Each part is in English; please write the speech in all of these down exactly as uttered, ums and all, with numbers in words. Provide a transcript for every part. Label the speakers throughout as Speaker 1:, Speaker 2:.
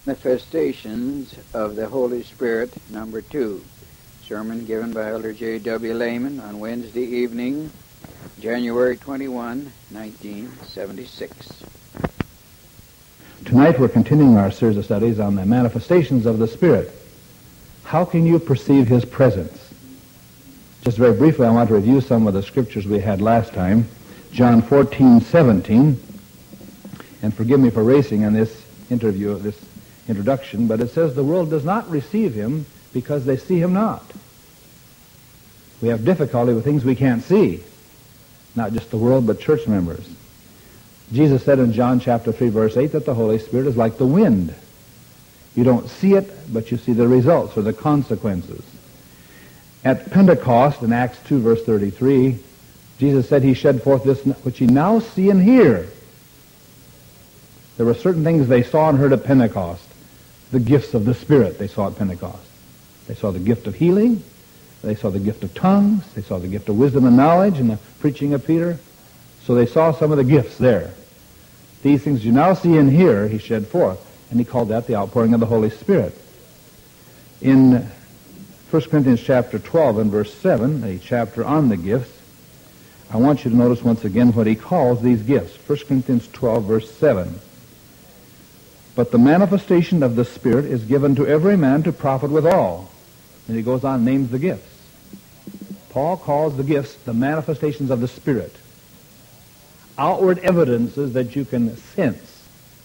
Speaker 1: Manifestations of the Holy Spirit, number two. Sermon given by Elder J W. Lehman on Wednesday evening, January twenty-first, nineteen seventy-six.
Speaker 2: Tonight we're continuing our series of studies on the manifestations of the Spirit. How can you perceive His presence? Just very briefly, I want to review some of the scriptures we had last time. John fourteen seventeen, and forgive me for racing on this interview, this introduction, but it says the world does not receive Him because they see Him not. We have difficulty with things we can't see, not just the world, but church members. Jesus said in John chapter three, verse eight, that the Holy Spirit is like the wind. You don't see it, but you see the results or the consequences. At Pentecost, in Acts two, verse thirty-three, Jesus said He shed forth this which ye now see and hear. There were certain things they saw and heard at Pentecost. The gifts of the Spirit they saw at Pentecost. They saw the gift of healing. They saw the gift of tongues. They saw the gift of wisdom and knowledge in the preaching of Peter. So they saw some of the gifts there. These things you now see and hear, He shed forth. And He called that the outpouring of the Holy Spirit. In First Corinthians chapter twelve and verse seven, a chapter on the gifts, I want you to notice once again what He calls these gifts. First Corinthians twelve, verse seven. But the manifestation of the Spirit is given to every man to profit withal. And he goes on and names the gifts. Paul calls the gifts the manifestations of the Spirit. Outward evidences that you can sense,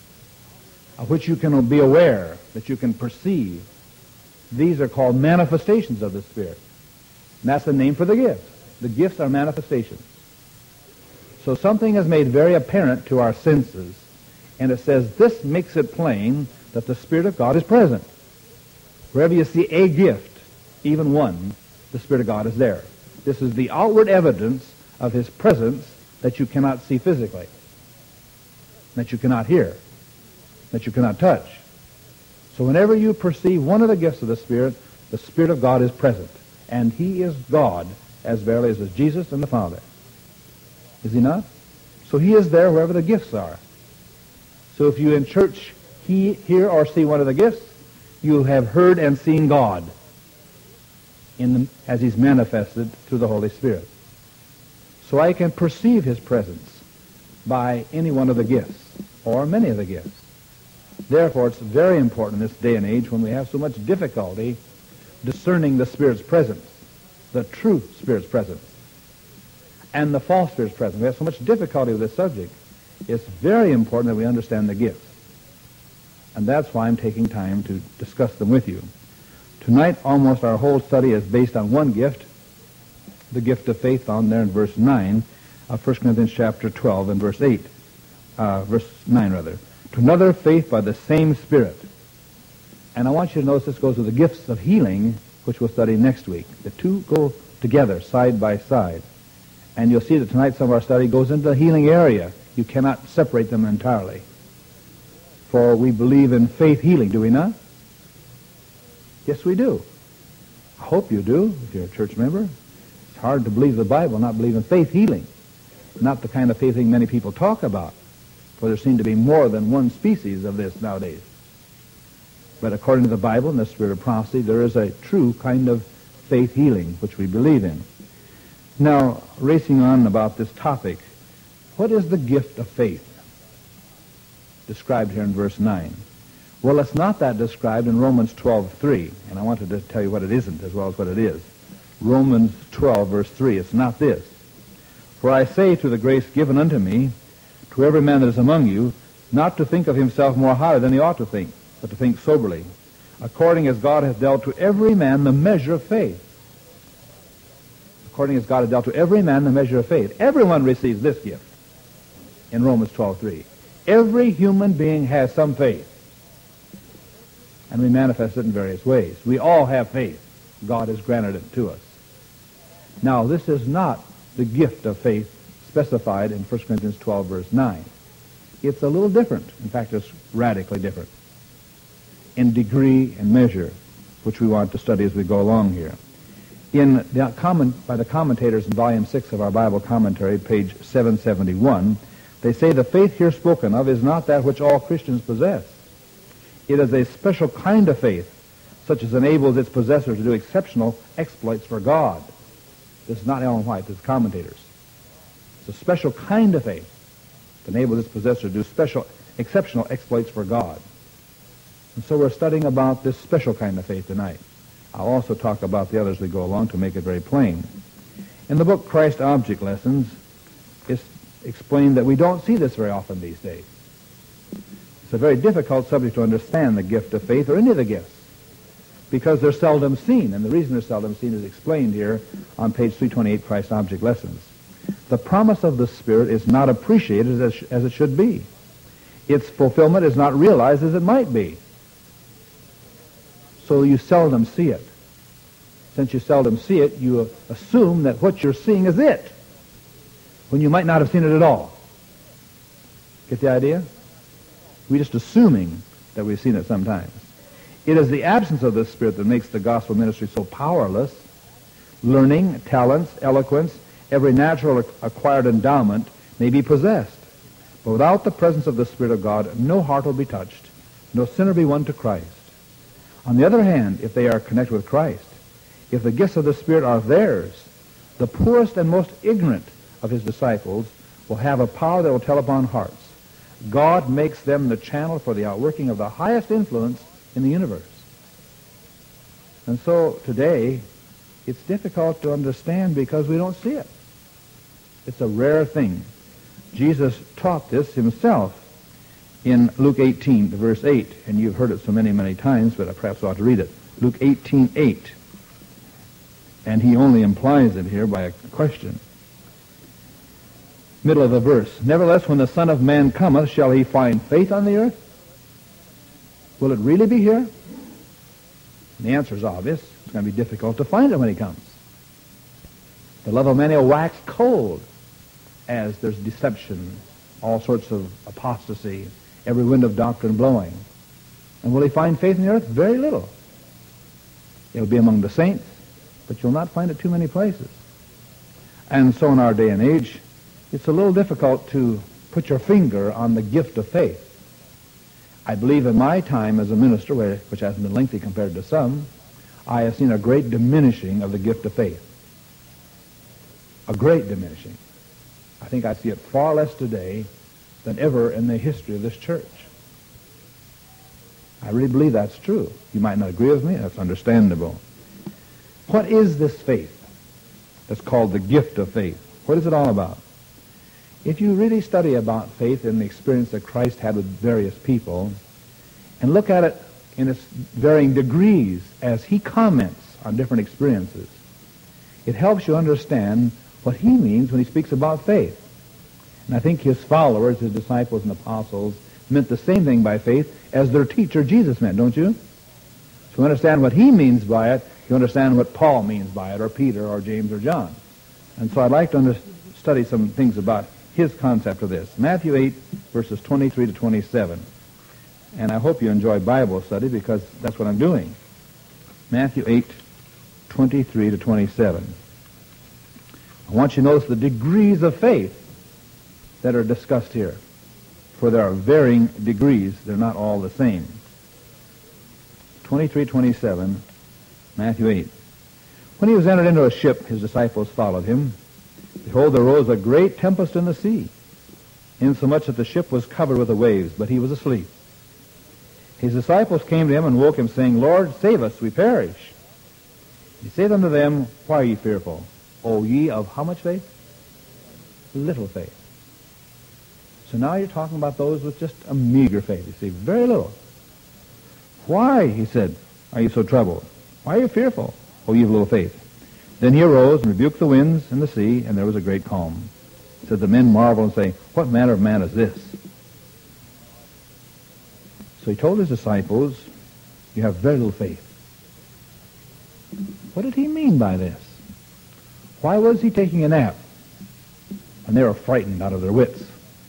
Speaker 2: of which you can be aware, that you can perceive. These are called manifestations of the Spirit. And that's the name for the gifts. The gifts are manifestations. So something is made very apparent to our senses, and it says this makes it plain that the Spirit of God is present. Wherever you see a gift, even one, the Spirit of God is there. This is the outward evidence of His presence that you cannot see physically, that you cannot hear, that you cannot touch. So whenever you perceive one of the gifts of the Spirit, the Spirit of God is present. And He is God, as verily as is Jesus and the Father. Is He not? So He is there wherever the gifts are. So if you in church he, hear or see one of the gifts, you have heard and seen God in the, as He's manifested through the Holy Spirit. So I can perceive His presence by any one of the gifts, or many of the gifts. Therefore, it's very important in this day and age when we have so much difficulty discerning the Spirit's presence, the true Spirit's presence, and the false Spirit's presence. We have so much difficulty with this subject. It's very important that we understand the gifts. And that's why I'm taking time to discuss them with you. Tonight, almost our whole study is based on one gift, the gift of faith found there in verse nine of First Corinthians chapter twelve and verse eight, uh, verse nine rather. To another, faith by the same Spirit. And I want you to notice this goes with the gifts of healing, which we'll study next week. The two go together, side by side. And you'll see that tonight some of our study goes into the healing area. You cannot separate them entirely. For we believe in faith healing, do we not? Yes, we do. I hope you do, if you're a church member. It's hard to believe the Bible, not believe in faith healing. Not the kind of faith healing many people talk about. For there seem to be more than one species of this nowadays. But according to the Bible and the Spirit of prophecy, there is a true kind of faith healing, which we believe in. Now, racing on about this topic, what is the gift of faith described here in verse nine? Well, it's not that described in Romans twelve three, and I wanted to tell you what it isn't as well as what it is. Romans twelve, verse three, it's not this. For I say to the grace given unto me, to every man that is among you, not to think of himself more highly than he ought to think, but to think soberly, according as God hath dealt to every man the measure of faith. According as God hath dealt to every man the measure of faith. Everyone receives this gift in Romans twelve three. Every human being has some faith. And we manifest it in various ways. We all have faith. God has granted it to us. Now, this is not the gift of faith specified in First Corinthians twelve, verse nine. It's a little different. In fact, it's radically different in degree and measure, which we want to study as we go along here. In the comment, by the commentators in volume six of our Bible commentary, page seven seventy-one, they say the faith here spoken of is not that which all Christians possess. It is a special kind of faith, such as enables its possessor to do exceptional exploits for God. This is not Ellen White, this is commentators. It's a special kind of faith that enables its possessor to do special, exceptional exploits for God. And so we're studying about this special kind of faith tonight. I'll also talk about the others as we go along to make it very plain. In the book Christ Object Lessons, it's explained that we don't see this very often these days. It's a very difficult subject to understand, the gift of faith, or any of the gifts, because they're seldom seen, and the reason they're seldom seen is explained here on page three twenty-eight, Christ Object Lessons. The promise of the Spirit is not appreciated as, as it should be. Its fulfillment is not realized as it might be. So you seldom see it. Since you seldom see it, you assume that what you're seeing is it, when you might not have seen it at all. Get the idea? We're just assuming that we've seen it sometimes. It is the absence of the Spirit that makes the gospel ministry so powerless. Learning, talents, eloquence, every natural acquired endowment may be possessed. But without the presence of the Spirit of God, no heart will be touched, no sinner be won to Christ. On the other hand, if they are connected with Christ, if the gifts of the Spirit are theirs, the poorest and most ignorant of his disciples will have a power that will tell upon hearts. God makes them the channel for the outworking of the highest influence in the universe. And so today, it's difficult to understand because we don't see it. It's a rare thing. Jesus taught this himself in Luke eighteen, verse eight, and you've heard it so many, many times, but I perhaps ought to read it. Luke eighteen, eight. And he only implies it here by a question. Middle of the verse. Nevertheless, when the Son of Man cometh, shall he find faith on the earth? Will it really be here? And the answer is obvious. It's going to be difficult to find it when he comes. The love of many will wax cold as there's deception, all sorts of apostasy, every wind of doctrine blowing. And will he find faith in the earth? Very little. It'll be among the saints, but you'll not find it too many places. And so in our day and age, it's a little difficult to put your finger on the gift of faith. I believe in my time as a minister, which hasn't been lengthy compared to some, I have seen a great diminishing of the gift of faith. A great diminishing. I think I see it far less today than ever in the history of this church. I really believe that's true. You might not agree with me. That's understandable. What is this faith that's called the gift of faith? What is it all about? If you really study about faith and the experience that Christ had with various people and look at it in its varying degrees as he comments on different experiences, it helps you understand what he means when he speaks about faith. And I think his followers, his disciples and apostles, meant the same thing by faith as their teacher Jesus meant, don't you? To understand what he means by it, you understand what Paul means by it, or Peter, or James, or John. And so I'd like to under- study some things about his concept of this. Matthew eight, verses twenty-three to twenty-seven. And I hope you enjoy Bible study because that's what I'm doing. Matthew eight, twenty-three to twenty-seven. I want you to notice the degrees of faith that are discussed here. For there are varying degrees. They're not all the same. twenty-three twenty-seven, Matthew eight. When he was entered into a ship, his disciples followed him. Behold, there arose a great tempest in the sea, insomuch that the ship was covered with the waves, but he was asleep. His disciples came to him and woke him, saying, Lord, save us, we perish. He said unto them, Why are ye fearful? O ye of how much faith? Little faith. So now you're talking about those with just a meager faith. You see, very little. Why, he said, are you so troubled? Why are you fearful, O ye of little faith? Then he arose and rebuked the winds and the sea, and there was a great calm. So the men marveled and say, What manner of man is this? So he told his disciples, You have very little faith. What did he mean by this? Why was he taking a nap? And they were frightened out of their wits.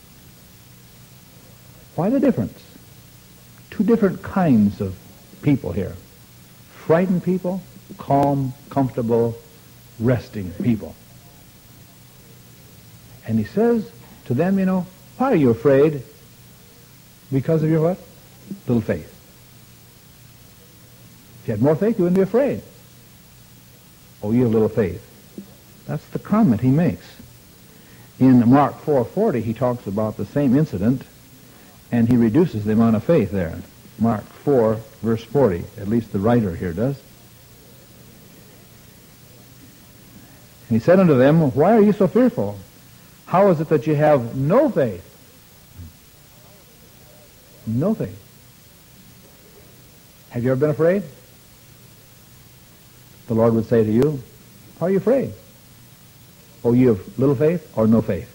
Speaker 2: Why the difference? Two different kinds of people here. Frightened people, calm, comfortable, resting people. And he says to them, you know, why are you afraid? Because of your what? Little faith. If you had more faith, you wouldn't be afraid. Oh, you have little faith. That's the comment he makes. In Mark four forty, he talks about the same incident, and he reduces the amount of faith there. Mark four, verse forty, at least the writer here does. And he said unto them, why are you so fearful? How is it that you have no faith? No faith. Have you ever been afraid? The Lord would say to you, why are you afraid? Oh, you have little faith or no faith?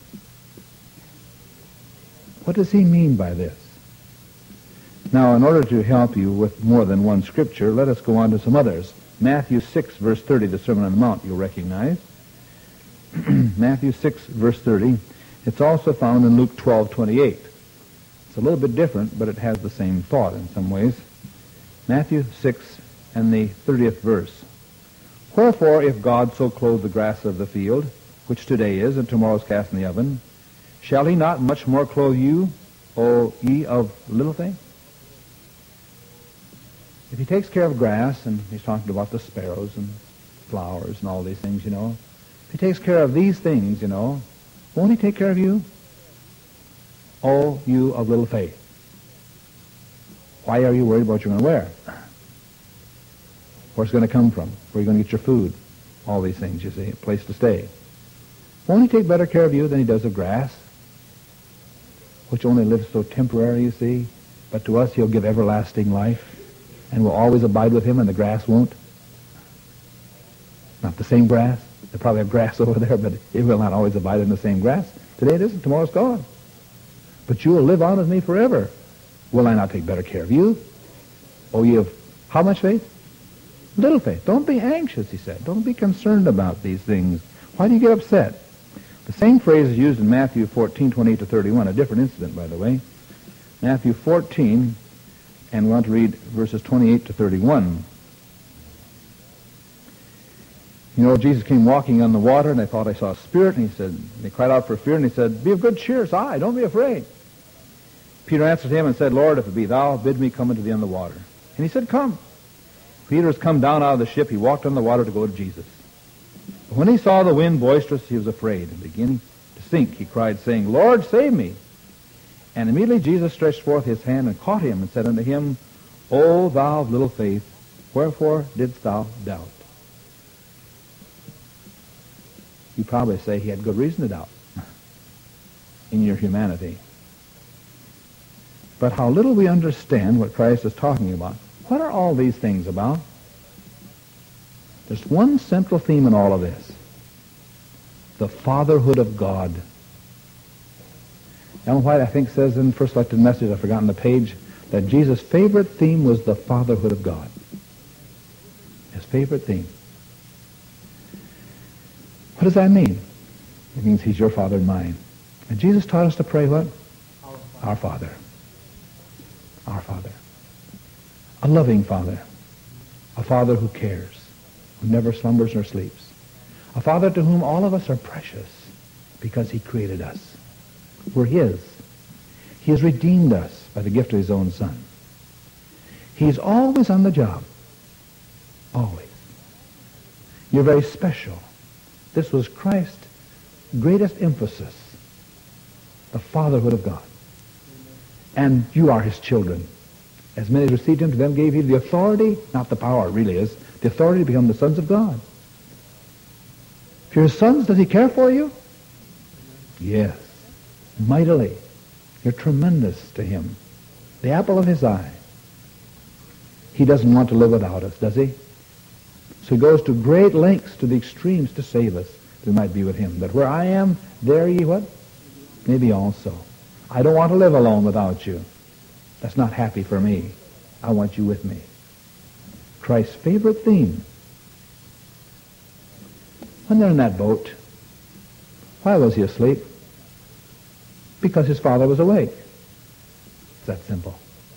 Speaker 2: What does he mean by this? Now, in order to help you with more than one scripture, let us go on to some others. Matthew six, verse thirty, the Sermon on the Mount, you'll recognize. Matthew six, verse thirty. It's also found in Luke twelve, twenty-eight. It's a little bit different, but it has the same thought in some ways. Matthew six and the thirtieth verse. Wherefore, if God so clothe the grass of the field, which today is, and tomorrow is cast in the oven, shall he not much more clothe you, O ye of little faith? If he takes care of grass, and he's talking about the sparrows and flowers and all these things, you know, if he takes care of these things, you know, won't he take care of you? O you of little faith. Why are you worried about what you're going to wear? Where's it going to come from? Where are you going to get your food? All these things, you see, a place to stay. Won't he take better care of you than he does of grass, which only lives so temporary, you see? But to us he'll give everlasting life, and will always abide with him, and the grass won't. Not the same grass. They probably have grass over there, but it will not always abide in the same grass. Today it isn't, tomorrow's gone. But you will live on with me forever. Will I not take better care of you? Oh, you have how much faith? Little faith. Don't be anxious, he said. Don't be concerned about these things. Why do you get upset? The same phrase is used in Matthew fourteen, twenty-eight to thirty-one, a different incident, by the way. Matthew fourteen, and we want to read verses twenty-eight to thirty-one. You know, Jesus came walking on the water, and they thought, I saw a spirit, and he said, they cried out for fear, and he said, be of good cheer, it's I, don't be afraid. Peter answered him and said, Lord, if it be thou, bid me come into the end of the water. And he said, come. Peter has come down out of the ship, he walked on the water to go to Jesus. But when he saw the wind boisterous, he was afraid, and beginning to sink, he cried, saying, Lord, save me. And immediately Jesus stretched forth his hand and caught him, and said unto him, O thou of little faith, wherefore didst thou doubt? You probably say he had good reason to doubt in your humanity. But how little we understand what Christ is talking about. What are all these things about? There's one central theme in all of this. The fatherhood of God. Ellen White, I think, says in First Selected Message, I've forgotten the page, that Jesus' favorite theme was the fatherhood of God. His favorite theme. What does that mean? It means he's your father and mine. And Jesus taught us to pray what? Our Father. Our Father. A loving Father. A Father who cares, who never slumbers nor sleeps. A Father to whom all of us are precious because he created us. We're his. He has redeemed us by the gift of his own Son. He's always on the job. Always. You're very special. This was Christ's greatest emphasis. The fatherhood of God. And you are his children. As many as received him, to them gave he the authority, not the power it really is, the authority to become the sons of God. If you're his sons, does he care for you? Yes. Mightily. You're tremendous to him. The apple of his eye. He doesn't want to live without us, does he? So he goes to great lengths, to the extremes, to save us, that we might be with him. That where I am, there ye what? Maybe also. I don't want to live alone without you. That's not happy for me. I want you with me. Christ's favorite theme. When they're in that boat, why was he asleep? Because his father was awake. It's that simple.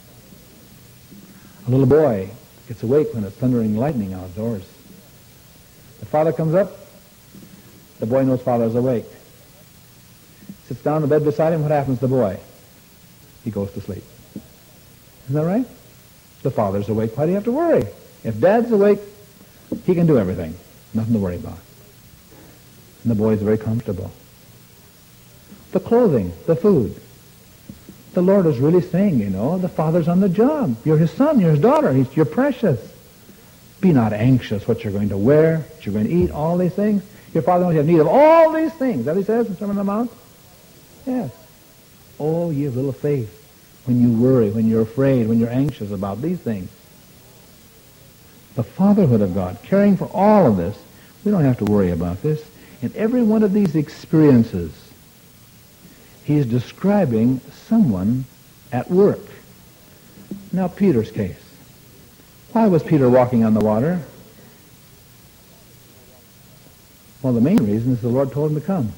Speaker 2: A little boy gets awake when it's thundering and lightning outdoors. The father comes up. The boy knows father's awake. Sits down in the bed beside him. What happens to the boy? He goes to sleep. Isn't that right? The father's awake. Why do you have to worry? If Dad's awake, he can do everything. Nothing to worry about. And the boy's very comfortable. The clothing, the food. The Lord is really saying, you know, the Father's on the job. You're his son, you're his daughter. He's, you're precious. Be not anxious what you're going to wear, what you're going to eat, all these things. Your Father knows you have need of all these things. That he says in Sermon on the Mount? Yes. Oh, ye of little faith. When you worry, when you're afraid, when you're anxious about these things. The fatherhood of God, caring for all of this. We don't have to worry about this. In every one of these experiences, he's describing someone at work. Now, Peter's case. Why was Peter walking on the water? Well, the main reason is the Lord told him to come.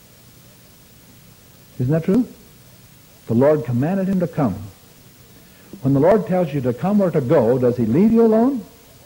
Speaker 2: Isn't that true? The Lord commanded him to come. When the Lord tells you to come or to go, does he leave you alone?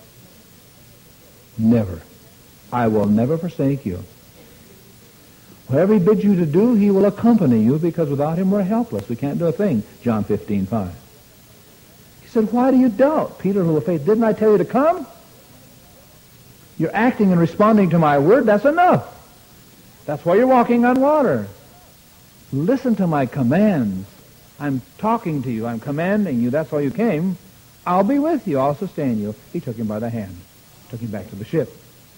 Speaker 2: Never. I will never forsake you. Whatever he bids you to do, he will accompany you, because without him we're helpless. We can't do a thing. John fifteen five. He said, why do you doubt, Peter, full of faith? Didn't I tell you to come? You're acting and responding to my word. That's enough. That's why you're walking on water. Listen to my commands. I'm talking to you. I'm commanding you. That's why you came. I'll be with you. I'll sustain you. He took him by the hand. Took him back to the ship.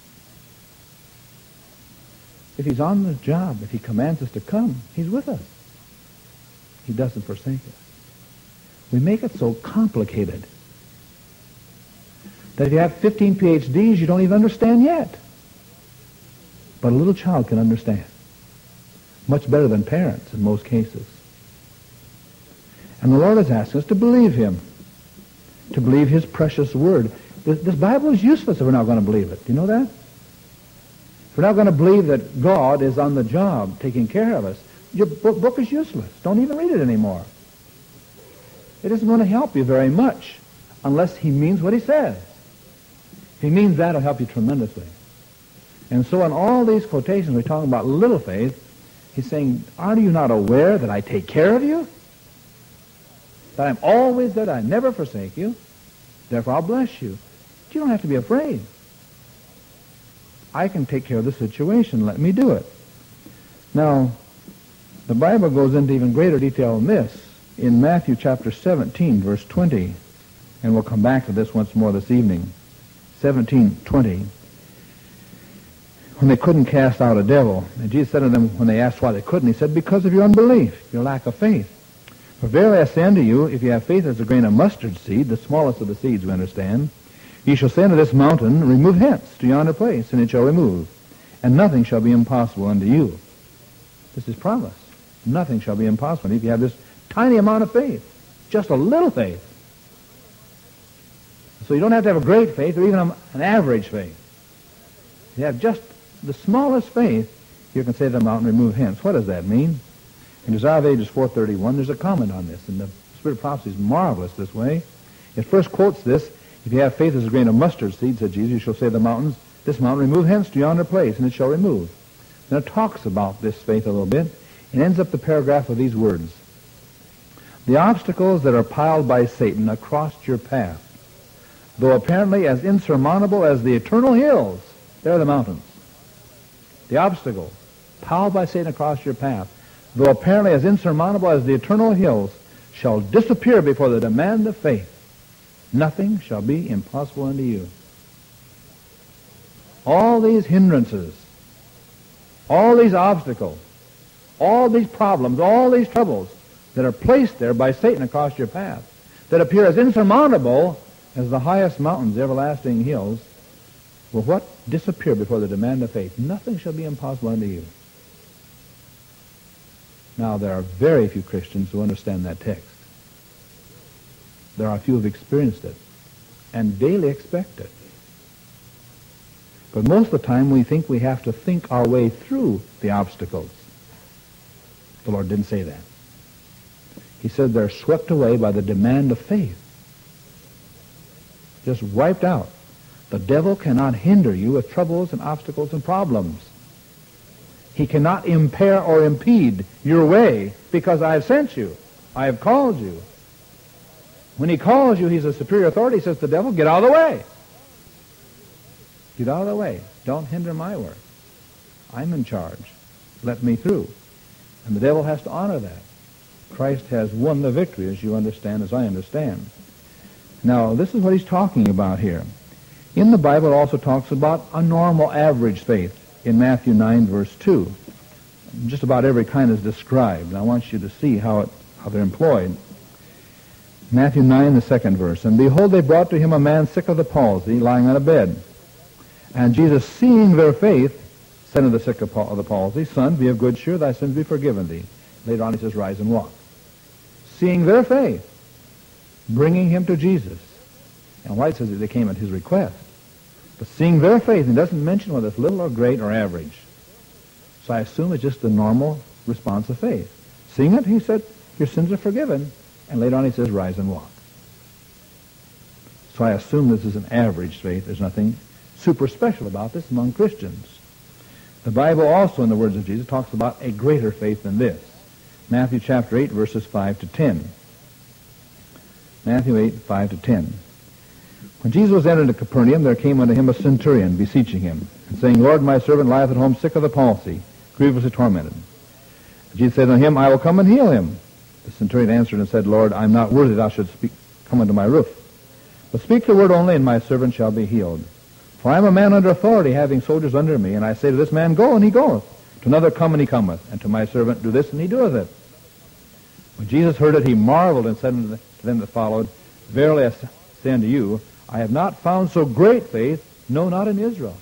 Speaker 2: If he's on the job, if he commands us to come, he's with us. He doesn't forsake us. We make it so complicated that if you have fifteen P H Ds, you don't even understand yet. But a little child can understand. Much better than parents in most cases. And the Lord has asked us to believe him, to believe his precious word. This, this Bible is useless if we're not going to believe it. Do you know that? If we're not going to believe that God is on the job taking care of us, your book, book is useless. Don't even read it anymore. It isn't going to help you very much unless he means what he says. If he means that, it'll help you tremendously. And so in all these quotations, we're talking about little faith. He's saying, are you not aware that I take care of you? That I'm always there, that I never forsake you. Therefore, I'll bless you. But you don't have to be afraid. I can take care of the situation. Let me do it. Now, the Bible goes into even greater detail than this in Matthew chapter seventeen, verse twenty. And we'll come back to this once more this evening. seventeen twenty. When they couldn't cast out a devil, and Jesus said to them, when they asked why they couldn't, he said, because of your unbelief, your lack of faith. For verily I say unto you, if you have faith as a grain of mustard seed, the smallest of the seeds, we understand, ye shall say unto this mountain, remove hence to yonder place, and it shall remove. And nothing shall be impossible unto you. This is promise. Nothing shall be impossible if you have this tiny amount of faith. Just a little faith. So you don't have to have a great faith or even an average faith. You have just the smallest faith, you can say to the mountain, remove hence. What does that mean? In Desire of Ages four thirty-one, there's a comment on this, and the Spirit of Prophecy is marvelous this way. It first quotes this, if you have faith as a grain of mustard seed, said Jesus, you shall say to the mountains, this mountain remove hence to yonder place, and it shall remove. Then it talks about this faith a little bit, and ends up the paragraph with these words. The obstacles that are piled by Satan across your path, though apparently as insurmountable as the eternal hills, they're the mountains. The obstacle piled by Satan across your path, though apparently as insurmountable as the eternal hills, shall disappear before the demand of faith. Nothing shall be impossible unto you. All these hindrances, all these obstacles, all these problems, all these troubles that are placed there by Satan across your path, that appear as insurmountable as the highest mountains, the everlasting hills, will what? Disappear before the demand of faith. Nothing shall be impossible unto you. Now, there are very few Christians who understand that text. There are a few who have experienced it and daily expect it. But most of the time we think we have to think our way through the obstacles. The Lord didn't say that. He said they're swept away by the demand of faith. Just wiped out. The devil cannot hinder you with troubles and obstacles and problems. He cannot impair or impede your way because I have sent you. I have called you. When he calls you, he's a superior authority. He says to the devil, get out of the way. Get out of the way. Don't hinder my work. I'm in charge. Let me through. And the devil has to honor that. Christ has won the victory, as you understand, as I understand. Now, this is what he's talking about here. In the Bible, it also talks about a normal average faith in Matthew nine, verse two. Just about every kind is described. And I want you to see how, it, how they're employed. Matthew nine, the second verse. And behold, they brought to him a man sick of the palsy, lying on a bed. And Jesus, seeing their faith, said to the sick of the palsy, Son, be of good cheer, thy sins be forgiven thee. Later on he says, rise and walk. Seeing their faith, bringing him to Jesus. And White says that they came at his request. But seeing their faith, and doesn't mention whether it's little or great or average. So I assume it's just the normal response of faith. Seeing it, he said, your sins are forgiven. And later on he says, rise and walk. So I assume this is an average faith. There's nothing super special about this among Christians. The Bible also, in the words of Jesus, talks about a greater faith than this. Matthew chapter eight, verses five to ten. Matthew eight, five to ten. When Jesus was entered into Capernaum, there came unto him a centurion, beseeching him, and saying, Lord, my servant lieth at home sick of the palsy, grievously tormented. And Jesus said unto him, I will come and heal him. The centurion answered and said, Lord, I am not worthy thou shouldst speak, come unto my roof. But speak the word only, and my servant shall be healed. For I am a man under authority, having soldiers under me, and I say to this man, Go, and he goeth. To another, Come, and he cometh. And to my servant, Do this, and he doeth it. When Jesus heard it, he marveled, and said unto them that followed, Verily I say unto you, I have not found so great faith, no, not in Israel.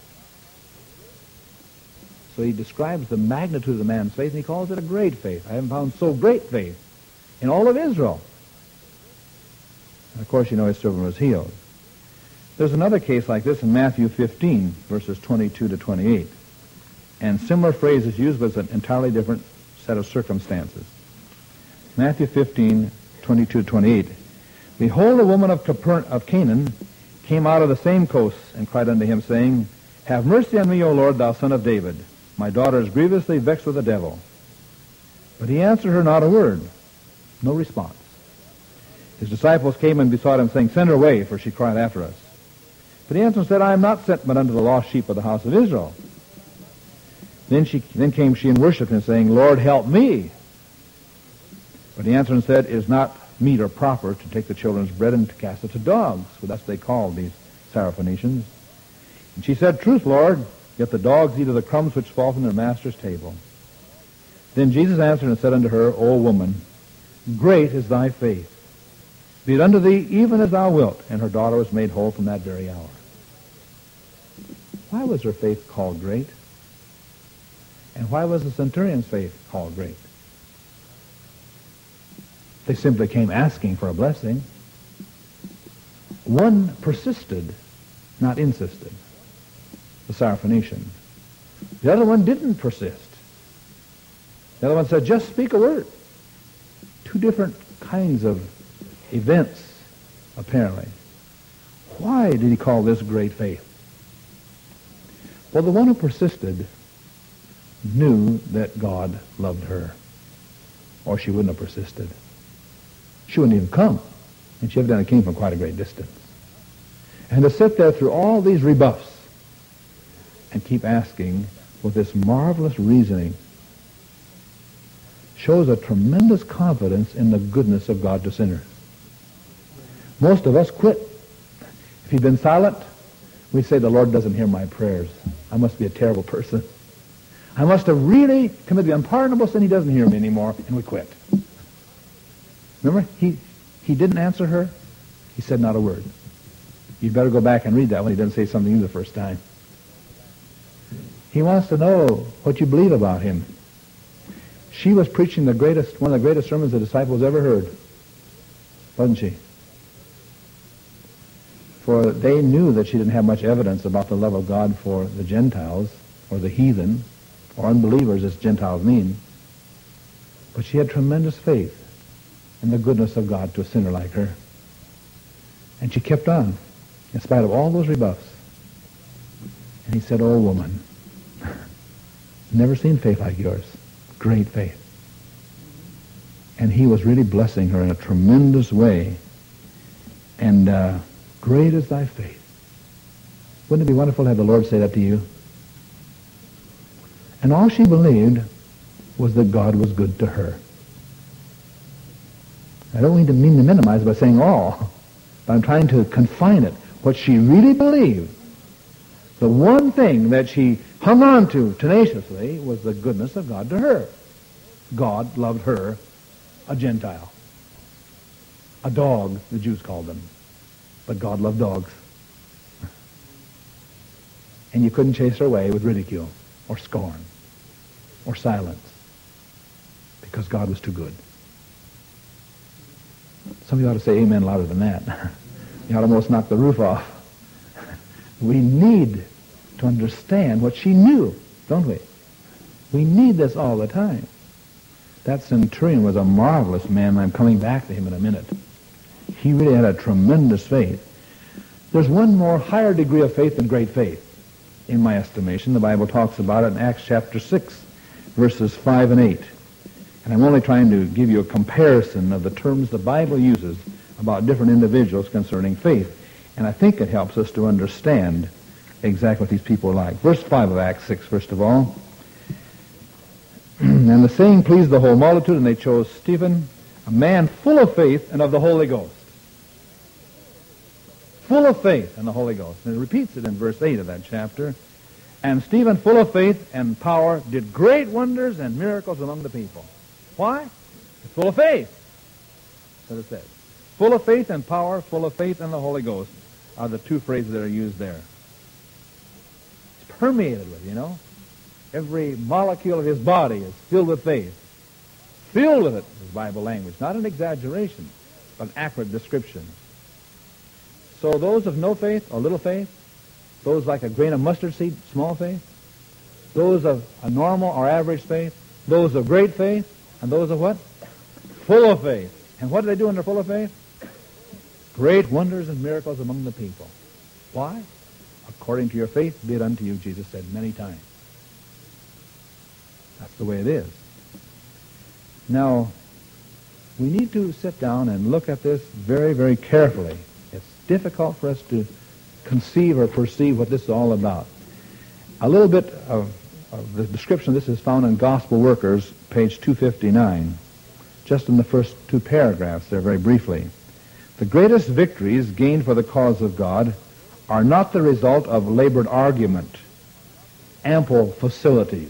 Speaker 2: So he describes the magnitude of the man's faith, and he calls it a great faith. I haven't found so great faith in all of Israel. And of course, you know his servant was healed. There's another case like this in Matthew fifteen, verses twenty-two to twenty-eight. And similar phrases used, but it's an entirely different set of circumstances. Matthew fifteen, twenty-two to twenty-eight. Behold, a woman of, Capern- of Canaan came out of the same coast and cried unto him, saying, Have mercy on me, O Lord, thou son of David. My daughter is grievously vexed with the devil. But he answered her not a word. No response. His disciples came and besought him, saying, Send her away, for she cried after us. But he answered and said, I am not sent but unto the lost sheep of the house of Israel. Then she then came she and worshipped him, saying, Lord, help me. But he answered and said, It is not meet or proper to take the children's bread and to cast it to dogs. For that's what they called these Syrophoenicians. And she said, Truth, Lord, yet the dogs eat of the crumbs which fall from their master's table. Then Jesus answered and said unto her, O woman, great is thy faith. Be it unto thee even as thou wilt. And her daughter was made whole from that very hour. Why was her faith called great? And why was the centurion's faith called great? They simply came asking for a blessing. One persisted, not insisted. The Syrophoenician. The other one didn't persist. The other one said, just speak a word. Two different kinds of events, apparently. Why did he call this great faith? Well, the one who persisted knew that God loved her, or she wouldn't have persisted. She wouldn't even come, and she evidently came from quite a great distance. And to sit there through all these rebuffs and keep asking with this marvelous reasoning shows a tremendous confidence in the goodness of God to sinners. Most of us quit. If he'd been silent, we'd say, the Lord doesn't hear my prayers. I must be a terrible person. I must have really committed the unpardonable sin. He doesn't hear me anymore, and we quit. Remember, he, he didn't answer her. He said not a word. You'd better go back and read that when he didn't say something new the first time. He wants to know what you believe about him. She was preaching the greatest, one of the greatest sermons the disciples ever heard, wasn't she? For they knew that she didn't have much evidence about the love of God for the Gentiles, or the heathen, or unbelievers, as Gentiles mean. But she had tremendous faith in the goodness of God to a sinner like her. And she kept on, in spite of all those rebuffs. And he said, oh, woman, never seen faith like yours. Great faith. And he was really blessing her in a tremendous way. And uh, great is thy faith. Wouldn't it be wonderful to have the Lord say that to you? And all she believed was that God was good to her. I don't mean to mean to minimize by saying all, but I'm trying to confine it. What she really believed, the one thing that she hung on to tenaciously, was the goodness of God to her. God loved her, a Gentile. A dog, the Jews called them. But God loved dogs. And you couldn't chase her away with ridicule or scorn or silence because God was too good. Some of you ought to say amen louder than that. You ought to almost knock the roof off. We need to understand what she knew, don't we? We need this all the time. That centurion was a marvelous man. I'm coming back to him in a minute. He really had a tremendous faith. There's one more higher degree of faith than great faith, in my estimation. The Bible talks about it in Acts chapter six, verses five and eight. And I'm only trying to give you a comparison of the terms the Bible uses about different individuals concerning faith. And I think it helps us to understand exactly what these people are like. Verse five of Acts six, first of all. And the saying pleased the whole multitude, and they chose Stephen, a man full of faith and of the Holy Ghost. Full of faith and the Holy Ghost. And it repeats it in verse eight of that chapter. And Stephen, full of faith and power, did great wonders and miracles among the people. Why? He's full of faith. That's what it says. Full of faith and power, full of faith and the Holy Ghost are the two phrases that are used there. It's permeated with, you know. Every molecule of his body is filled with faith. Filled with it is Bible language. Not an exaggeration, but an accurate description. So those of no faith or little faith, those like a grain of mustard seed, small faith, those of a normal or average faith, those of great faith, and those of what? Full of faith. And what do they do when they're full of faith? Great wonders and miracles among the people. Why? According to your faith, be it unto you, Jesus said many times. That's the way it is. Now, we need to sit down and look at this very, very carefully. It's difficult for us to conceive or perceive what this is all about. A little bit of, of the description of this is found in Gospel Workers, page two fifty-nine, just in the first two paragraphs there very briefly. The greatest victories gained for the cause of God are not the result of labored argument, ample facilities.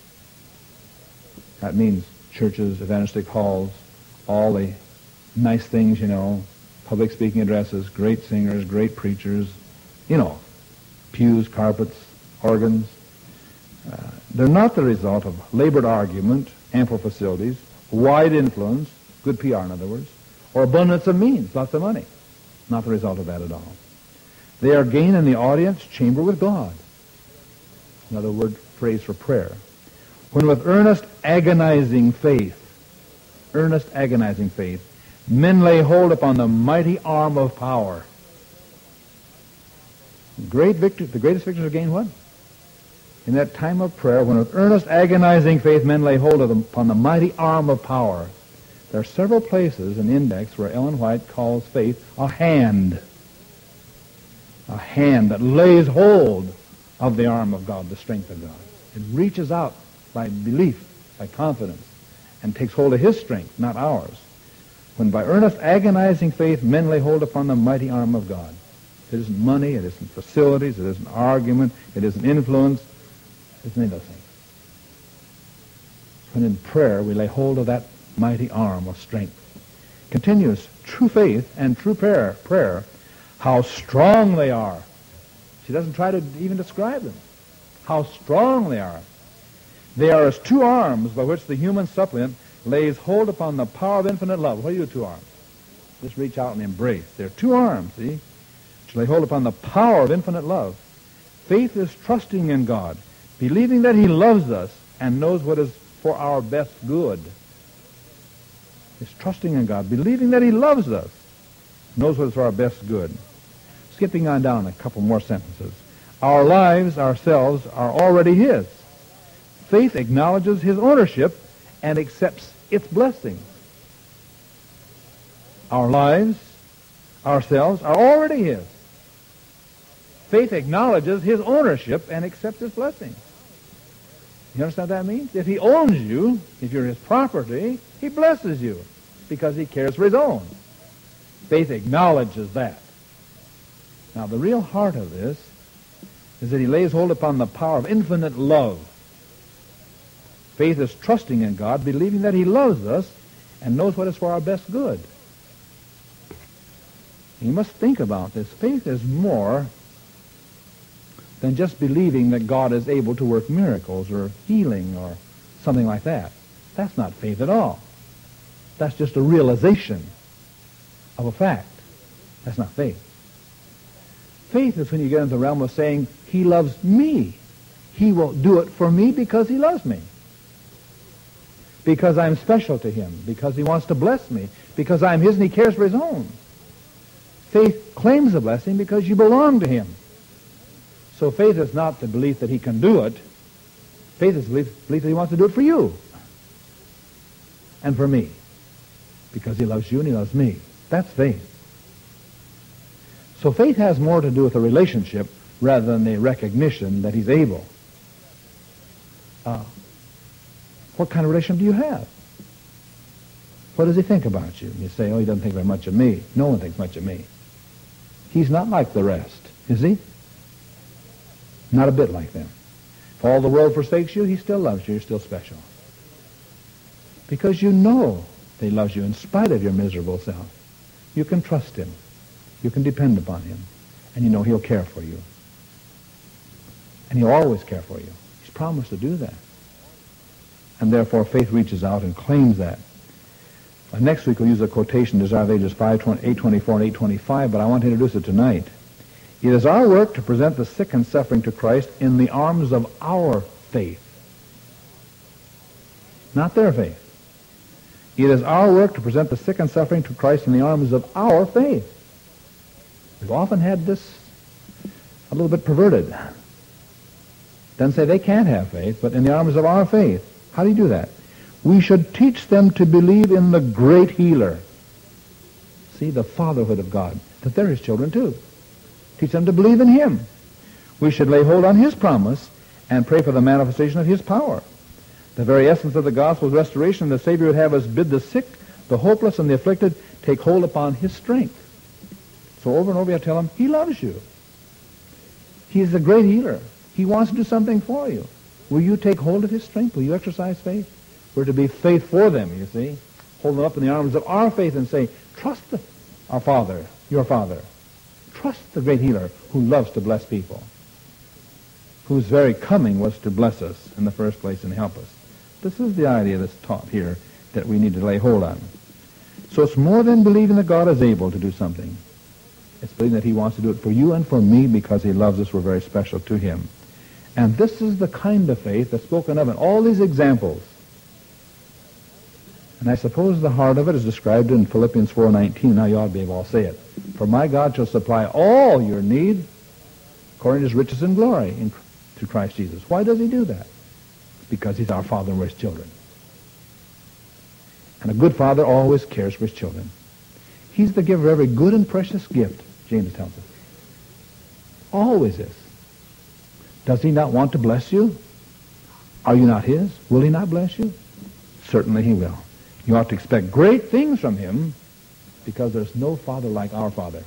Speaker 2: That means churches, evangelistic halls, all the nice things, you know, public speaking addresses, great singers, great preachers, you know, pews, carpets, organs. Uh, they're not the result of labored argument, ample facilities, wide influence, good P R in other words, or abundance of means, lots of money. Not the result of that at all. They are gained in the audience chamber with God. Another word, phrase for prayer. When with earnest, agonizing faith, earnest, agonizing faith, men lay hold upon the mighty arm of power. Great victory, the greatest victories are gained what? In that time of prayer, when with earnest, agonizing faith, men lay hold of them upon the mighty arm of power. There are several places in the index where Ellen White calls faith a hand. A hand that lays hold of the arm of God, the strength of God. It reaches out by belief, by confidence, and takes hold of his strength, not ours. When by earnest, agonizing faith, men lay hold upon the mighty arm of God. It isn't money, it isn't facilities, it isn't argument, it isn't influence, it isn't any of those things. When in prayer, we lay hold of that mighty arm of strength. Continuous true faith and true prayer, prayer, how strong they are. She doesn't try to even describe them. How strong they are. They are as two arms by which the human suppliant lays hold upon the power of infinite love. What are your two arms? Just reach out and embrace. They're two arms, see? To lay hold upon the power of infinite love. Faith is trusting in God, believing that he loves us and knows what is for our best good. It's trusting in God, believing that he loves us, knows what is for our best good. Skipping on down a couple more sentences. Our lives, ourselves, are already his. Faith acknowledges his ownership and accepts its blessings. Our lives, ourselves, are already his. Faith acknowledges his ownership and accepts his blessing. You understand what that means? If he owns you, if you're his property, he blesses you because he cares for his own. Faith acknowledges that. Now, the real heart of this is that he lays hold upon the power of infinite love. Faith is trusting in God, believing that he loves us and knows what is for our best good. You must think about this. Faith is more than just believing that God is able to work miracles or healing or something like that. That's not faith at all. That's just a realization of a fact. That's not faith. Faith is when you get into the realm of saying, he loves me. He will do it for me because he loves me. Because I'm special to him. Because he wants to bless me. Because I'm his and he cares for his own. Faith claims the blessing because you belong to him. So faith is not the belief that he can do it. Faith is the belief, belief that he wants to do it for you. And for me. Because he loves you and he loves me. That's faith. So faith has more to do with a relationship rather than the recognition that he's able. Uh, what kind of relationship do you have? What does he think about you? You say, oh, he doesn't think very much of me. No one thinks much of me. He's not like the rest, is he? Not a bit like them. If all the world forsakes you, he still loves you. You're still special. Because you know that he loves you in spite of your miserable self. You can trust him. You can depend upon him. And you know he'll care for you. And he'll always care for you. He's promised to do that. And therefore faith reaches out and claims that. Uh, next week we'll use a quotation, Desire of Ages eight twenty-four and eight twenty-five, but I want to introduce it tonight. It is our work to present the sick and suffering to Christ in the arms of our faith. Not their faith. It is our work to present the sick and suffering to Christ in the arms of our faith. We've often had this a little bit perverted. Doesn't say they can't have faith, but in the arms of our faith. How do you do that? We should teach them to believe in the great healer. See, the fatherhood of God, that they're his children too. Teach them to believe in him. We should lay hold on his promise and pray for the manifestation of his power. The very essence of the gospel's restoration, the Savior would have us bid the sick, the hopeless, and the afflicted take hold upon his strength. So over and over I tell them, he loves you. He's a great healer. He wants to do something for you. Will you take hold of his strength? Will you exercise faith? We're to be faith for them, you see. Hold them up in the arms of our faith and say, trust the, our Father, your Father. Trust the great healer who loves to bless people, whose very coming was to bless us in the first place and help us. This is the idea that's taught here that we need to lay hold on. So it's more than believing that God is able to do something. It's believing that he wants to do it for you and for me because he loves us. We're very special to him. And this is the kind of faith that's spoken of in all these examples. And I suppose the heart of it is described in Philippians four nineteen. Now you ought to be able to say it. For my God shall supply all your need according to his riches and glory in, through Christ Jesus. Why does he do that? Because he's our Father and we're his children. And a good father always cares for his children. He's the giver of every good and precious gift, James tells us. Always is. Does he not want to bless you? Are you not his? Will he not bless you? Certainly he will. You ought to expect great things from him because there's no father like our Father.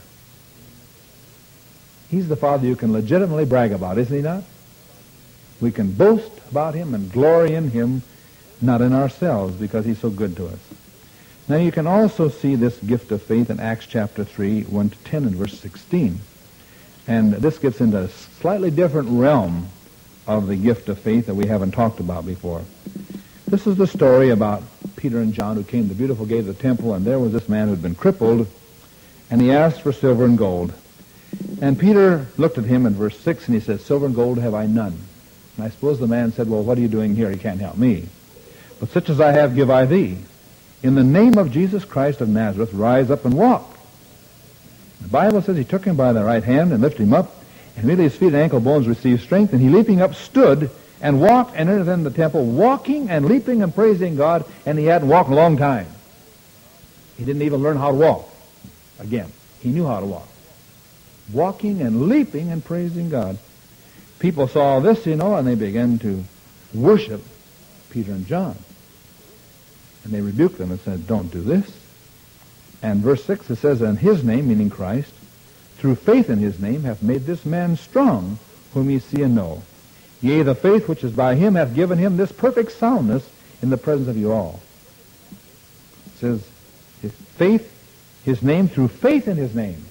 Speaker 2: He's the Father you can legitimately brag about, isn't he not? We can boast about him and glory in him, not in ourselves, because he's so good to us. Now you can also see this gift of faith in Acts chapter three, one to ten and verse sixteen. And this gets into a slightly different realm of the gift of faith that we haven't talked about before. This is the story about Peter and John who came to the beautiful gate of the temple, and there was this man who had been crippled, and he asked for silver and gold. And Peter looked at him in verse six, and he said, silver and gold have I none. And I suppose the man said, well, what are you doing here? You can't help me. But such as I have give I thee. In the name of Jesus Christ of Nazareth, rise up and walk. The Bible says he took him by the right hand and lifted him up, and immediately his feet and ankle bones received strength, and he leaping up stood and walked and entered in the temple, walking and leaping and praising God, and he hadn't walked in a long time. He didn't even learn how to walk. Again, he knew how to walk. walking and leaping and praising God. People saw this, you know, and they began to worship Peter and John. And they rebuked them and said, don't do this. And verse six, it says, and his name, meaning Christ, through faith in his name, hath made this man strong, whom ye see and know. Yea, the faith which is by him hath given him this perfect soundness in the presence of you all. It says, his faith, his name, through faith in his name,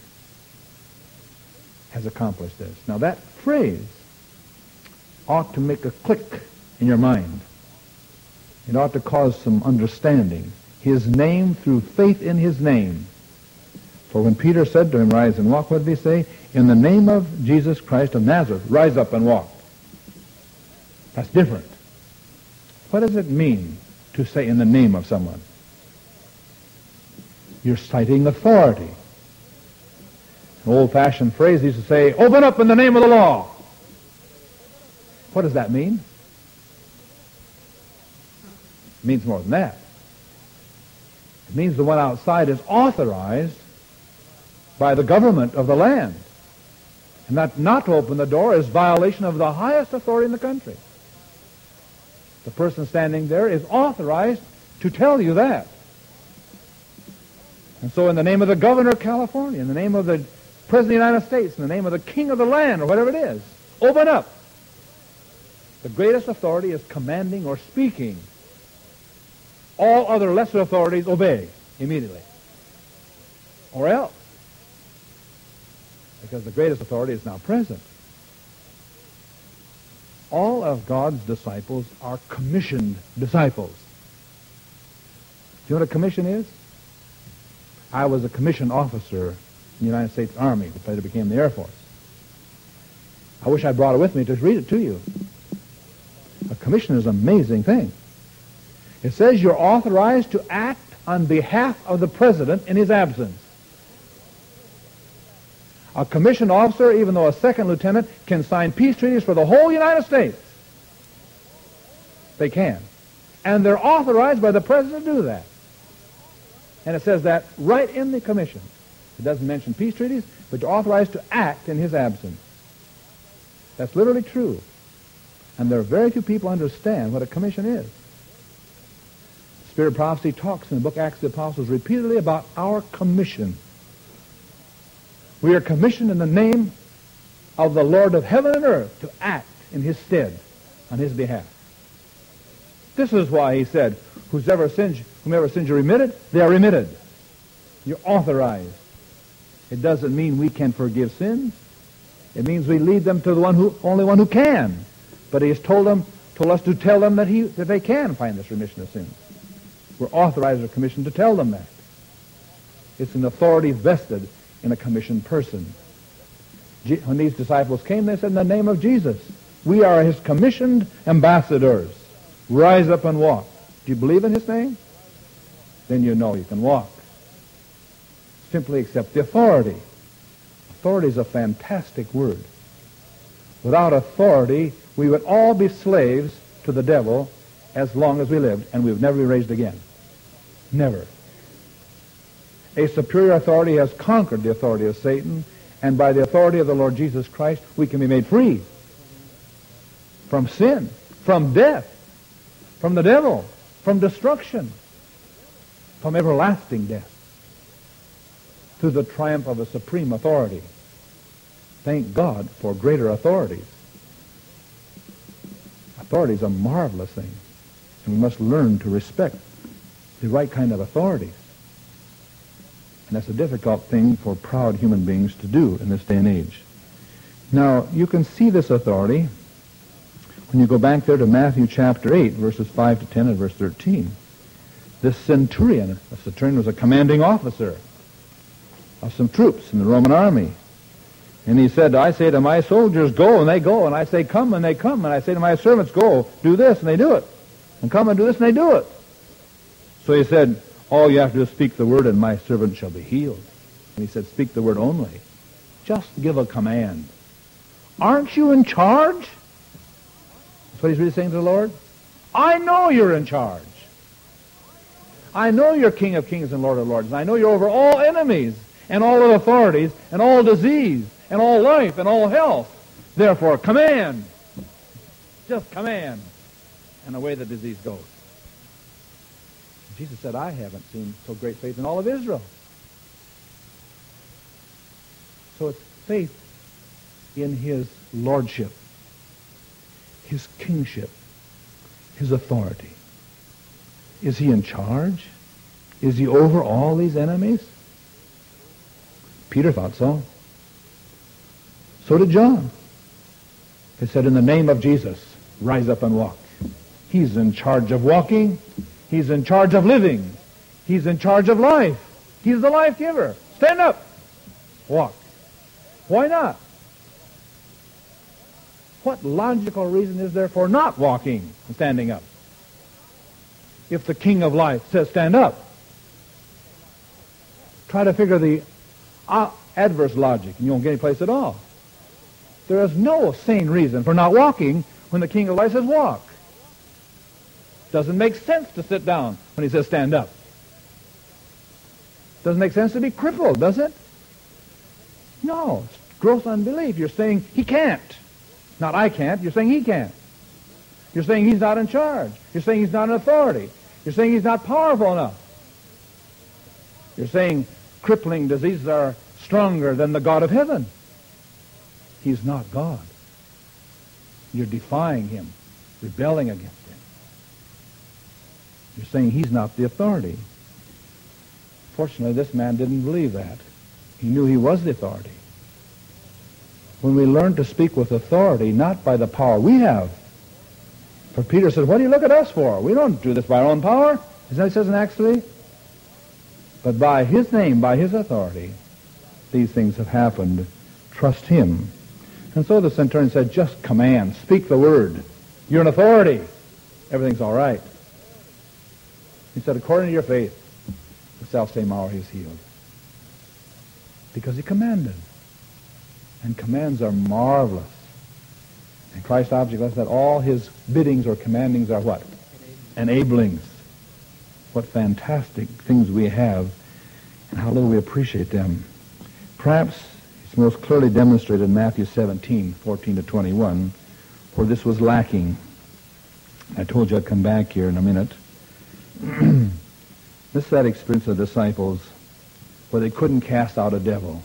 Speaker 2: has accomplished this. Now that phrase ought to make a click in your mind. It ought to cause some understanding. His name, through faith in his name. For when Peter said to him, rise and walk, what did he say? In the name of Jesus Christ of Nazareth, rise up and walk. That's different. What does it mean to say in the name of someone? You're citing authority. An old-fashioned phrase used to say, open up in the name of the law. What does that mean? It means more than that. It means the one outside is authorized by the government of the land. And that not to open the door is violation of the highest authority in the country. The person standing there is authorized to tell you that. And so in the name of the governor of California, in the name of the President of the United States, in the name of the king of the land, or whatever it is, open up. The greatest authority is commanding or speaking. All other lesser authorities obey immediately. Or else. Because the greatest authority is now present. All of God's disciples are commissioned disciples. Do you know what a commission is? I was a commissioned officer in the United States Army, which later became the Air Force. I wish I brought it with me to read it to you. A commission is an amazing thing. It says you're authorized to act on behalf of the President in his absence. A commissioned officer, even though a second lieutenant, can sign peace treaties for the whole United States. They can. And they're authorized by the President to do that. And it says that right in the commission. It doesn't mention peace treaties, but you're authorized to act in his absence. That's literally true. And there are very few people who understand what a commission is. Spirit of Prophecy talks in the book Acts of the Apostles repeatedly about our commission. We are commissioned in the name of the Lord of heaven and earth to act in his stead on his behalf. This is why he said, whosoever sins, whomever sins are remitted, they are remitted. You're authorized. It doesn't mean we can forgive sins. It means we lead them to the one who, only one who can. But he has told them, told us to tell them that he that they can find this remission of sins. We're authorized or commissioned to tell them that. It's an authority vested in a commissioned person. When these disciples came, they said, in the name of Jesus, we are his commissioned ambassadors. Rise up and walk. Do you believe in his name? Then you know you can walk. Simply accept the authority. Authority is a fantastic word. Without authority, we would all be slaves to the devil as long as we lived, and we would never be raised again. Never. A superior authority has conquered the authority of Satan, and by the authority of the Lord Jesus Christ, we can be made free from sin, from death, from the devil, from destruction, from everlasting death, through the triumph of a supreme authority. Thank God for greater authorities. Authority is a marvelous thing, and we must learn to respect the right kind of authorities. And that's a difficult thing for proud human beings to do in this day and age. Now, you can see this authority when you go back there to Matthew chapter eight, verses five to ten and verse thirteen. This centurion, a centurion was a commanding officer of some troops in the Roman army. And he said, I say to my soldiers, go, and they go. And I say, come, and they come. And I say to my servants, go, do this, and they do it. And come and do this, and they do it. So he said, all you have to do is speak the word, and my servant shall be healed. And he said, speak the word only. Just give a command. Aren't you in charge? That's what he's really saying to the Lord. I know you're in charge. I know you're King of kings and Lord of lords. And I know you're over all enemies and all authorities and all disease and all life and all health. Therefore, command. Just command. And away the disease goes. Jesus said, I haven't seen so great faith in all of Israel. So it's faith in his lordship, his kingship, his authority. Is he in charge? Is he over all these enemies? Peter thought so. So did John. He said, in the name of Jesus, rise up and walk. He's in charge of walking. He's in charge of living. He's in charge of life. He's the life giver. Stand up. Walk. Why not? What logical reason is there for not walking and standing up? If the King of life says stand up. Try to figure the uh, adverse logic and you won't get any place at all. There is no sane reason for not walking when the King of life says walk. Doesn't make sense to sit down when he says stand up. Doesn't make sense to be crippled, does it? No. It's gross unbelief. You're saying he can't. Not I can't. You're saying he can't. You're saying he's not in charge. You're saying he's not an authority. You're saying he's not powerful enough. You're saying crippling diseases are stronger than the God of heaven. He's not God. You're defying him, rebelling against him. You're saying he's not the authority. Fortunately, this man didn't believe that. He knew he was the authority. When we learn to speak with authority, not by the power we have. For Peter says, what do you look at us for? We don't do this by our own power. Isn't that what he says in Acts three? But by his name, by his authority, these things have happened. Trust him. And so the centurion said, just command, speak the word. You're an authority. Everything's all right. He said, according to your faith, the self-same hour he is healed. Because he commanded. And commands are marvelous. And Christ's object was that all his biddings or commandings are what? Enablings. What fantastic things we have and how little we appreciate them. Perhaps it's most clearly demonstrated in Matthew seventeen, fourteen to twenty-one, where this was lacking. I told you I'd come back here in a minute. This is that experience of the disciples where they couldn't cast out a devil.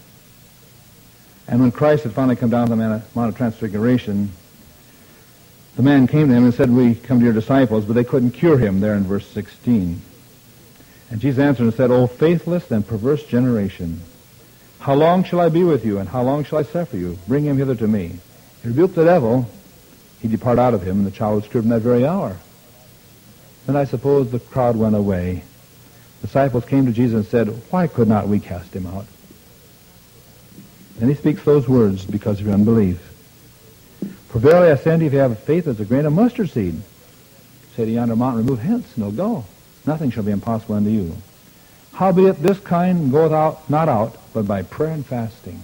Speaker 2: And when Christ had finally come down to the Mount of Transfiguration, the man came to him and said, we come to your disciples, but they couldn't cure him there in verse sixteen. And Jesus answered and said, O faithless and perverse generation, how long shall I be with you, and how long shall I suffer you? Bring him hither to me. He rebuked the devil. He departed out of him, and the child was cured in that very hour. Then I suppose the crowd went away. The disciples came to Jesus and said, why could not we cast him out? And he speaks those words because of your unbelief. For verily I say unto you, if you have faith as a grain of mustard seed, say to yonder mountain, remove hence, and it'll go. Nothing shall be impossible unto you. Howbeit this kind goeth out, not out, but by prayer and fasting.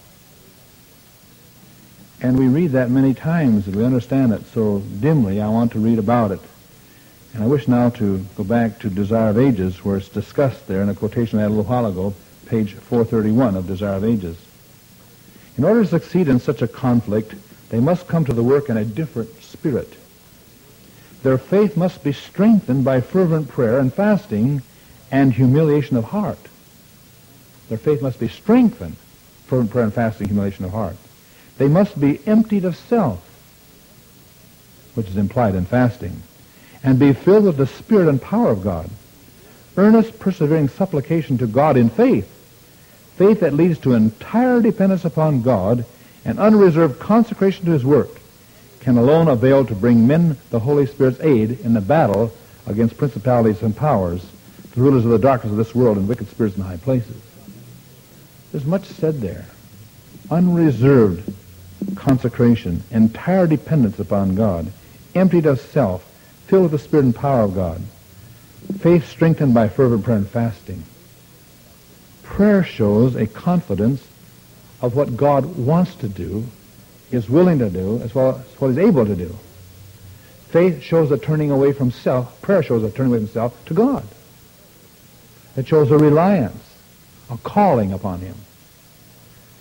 Speaker 2: And we read that many times, and we understand it so dimly, I want to read about it. And I wish now to go back to Desire of Ages, where it's discussed there in a quotation I had a little while ago, page four thirty-one of Desire of Ages. In order to succeed in such a conflict, they must come to the work in a different spirit. Their faith must be strengthened by fervent prayer and fasting and humiliation of heart. Their faith must be strengthened, fervent prayer and fasting, humiliation of heart. They must be emptied of self, which is implied in fasting, and be filled with the Spirit and power of God. Earnest, persevering supplication to God in faith, faith that leads to entire dependence upon God and unreserved consecration to his work, can alone avail to bring men the Holy Spirit's aid in the battle against principalities and powers, the rulers of the darkness of this world and wicked spirits in high places. There's much said there. Unreserved consecration, entire dependence upon God, emptied of self, filled with the Spirit and power of God, faith strengthened by fervent prayer and fasting. Prayer shows a confidence of what God wants to do, is willing to do, as well as what he's able to do. Faith shows a turning away from self. Prayer shows a turning away from self to God. It shows a reliance, a calling upon him.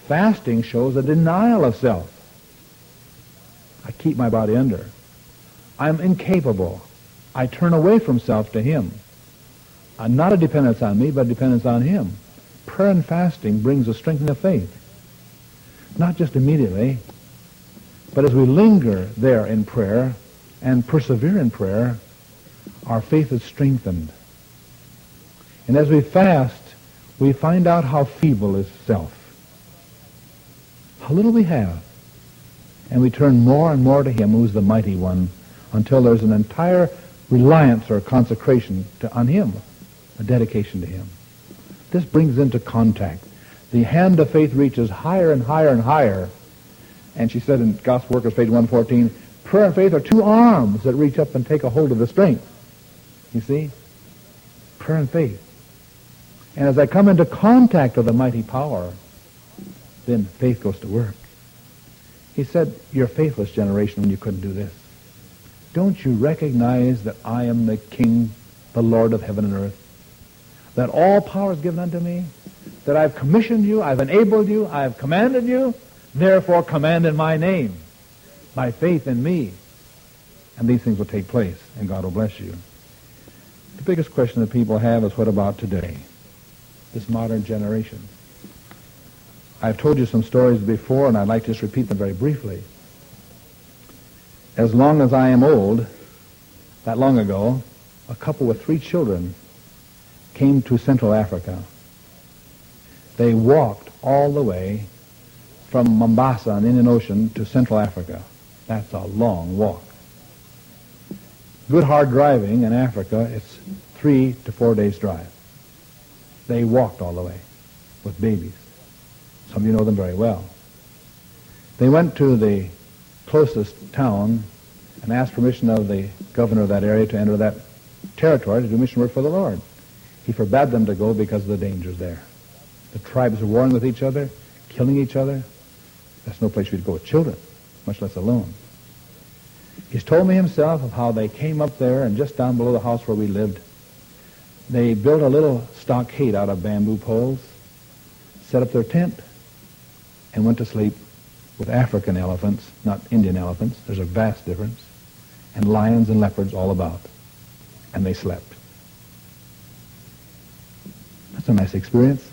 Speaker 2: Fasting shows a denial of self. I keep my body under. I'm incapable. I turn away from self to Him. I'm not a dependence on me, but a dependence on Him. Prayer and fasting brings a strengthening of faith. Not just immediately, but as we linger there in prayer and persevere in prayer, our faith is strengthened. And as we fast, we find out how feeble is self, how little we have. And we turn more and more to Him who's the mighty one until there's an entire reliance or consecration to, on Him, a dedication to Him. This brings into contact. The hand of faith reaches higher and higher and higher. And she said in Gospel Workers, page one fourteen, prayer and faith are two arms that reach up and take a hold of the strength. You see? Prayer and faith. And as I come into contact with the mighty power, then faith goes to work. He said, you're a faithless generation when you couldn't do this. Don't you recognize that I am the King, the Lord of heaven and earth? That all power is given unto me? That I've commissioned you, I've enabled you, I've commanded you? Therefore command in my name, by faith in me. And these things will take place, and God will bless you. The biggest question that people have is, what about today? This modern generation. I've told you some stories before, and I'd like to just repeat them very briefly. As long as I am old, that long ago, a couple with three children came to Central Africa. They walked all the way from Mombasa on the Indian Ocean to Central Africa. That's a long walk. Good hard driving in Africa, it's three to four days drive. They walked all the way with babies. Some of you know them very well. They went to the closest town and asked permission of the governor of that area to enter that territory to do mission work for the Lord. He forbade them to go because of the dangers there. The tribes are warring with each other, killing each other. That's no place you'd go with children, much less alone. He's told me himself of how they came up there, and just down below the house where we lived, they built a little stockade out of bamboo poles, set up their tent, and went to sleep with African elephants, not Indian elephants. There's a vast difference. And lions and leopards all about. And they slept. That's a nice experience.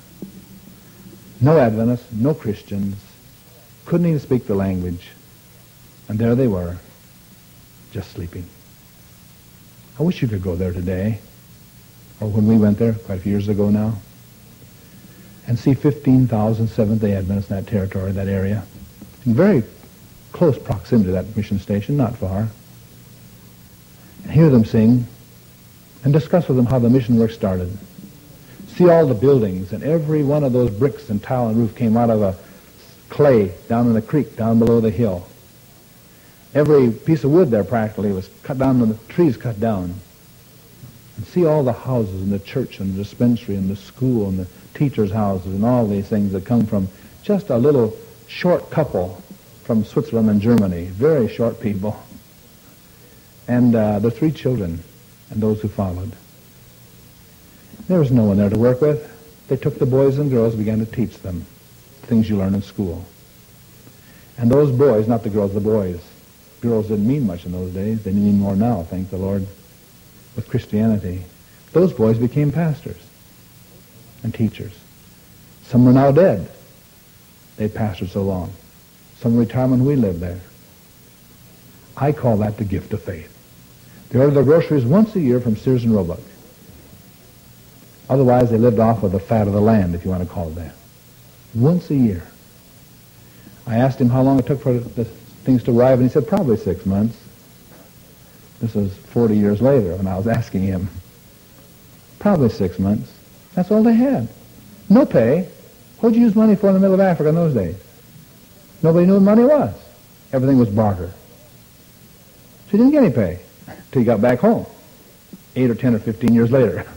Speaker 2: No Adventists, no Christians, couldn't even speak the language. And there they were, just sleeping. I wish you could go there today, or when we went there, quite a few years ago now, and see fifteen thousand Seventh-day Adventists in that territory, that area, in very close proximity to that mission station, not far, and hear them sing and discuss with them how the mission work started. See all the buildings, and every one of those bricks and tile and roof came out of a clay down in the creek, down below the hill. Every piece of wood there practically was cut down, and the trees cut down. And see all the houses and the church and the dispensary and the school and the teachers' houses and all these things that come from just a little short couple from Switzerland and Germany, very short people. And uh, the three children and those who followed. There was no one there to work with. They took the boys and girls and began to teach them things you learn in school. And those boys, not the girls, the boys. Girls didn't mean much in those days. They mean more now, thank the Lord, with Christianity. Those boys became pastors and teachers. Some are now dead. They pastored so long. Some retirement, we lived there. I call that the gift of faith. They ordered their groceries once a year from Sears and Roebuck. Otherwise, they lived off of the fat of the land, if you want to call it that. Once a year. I asked him how long it took for the things to arrive, and he said probably six months. This was forty years later when I was asking him. Probably six months. That's all they had. No pay. What'd you use money for in the middle of Africa in those days? Nobody knew what money was. Everything was barter. So he didn't get any pay until he got back home, eight or ten or fifteen years later.